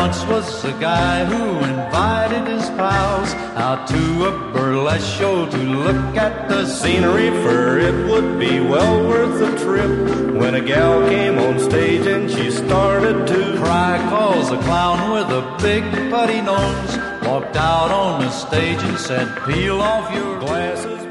once was a guy who invited his pals out to a burlesque show to look at the scenery, for it would be well worth the trip. When a gal came on stage and she started to cry, 'cause a clown with a big putty nose walked out on the stage and said, "Peel off your glasses